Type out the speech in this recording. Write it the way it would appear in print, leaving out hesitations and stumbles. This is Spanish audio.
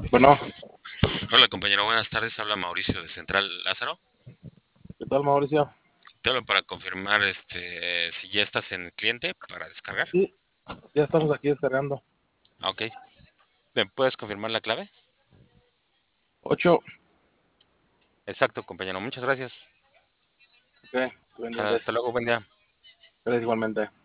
Bueno, Hola compañero, buenas tardes. Habla Mauricio de Central Lázaro. ¿qué tal, Mauricio? Te hablo para confirmar si ya estás en el cliente para descargar. Sí, ya estamos aquí descargando. Ah, ok. ¿Me puedes confirmar la clave? 8, Exacto, compañero. Muchas gracias. ok, pendientes. Hasta luego, buen día. Gracias igualmente.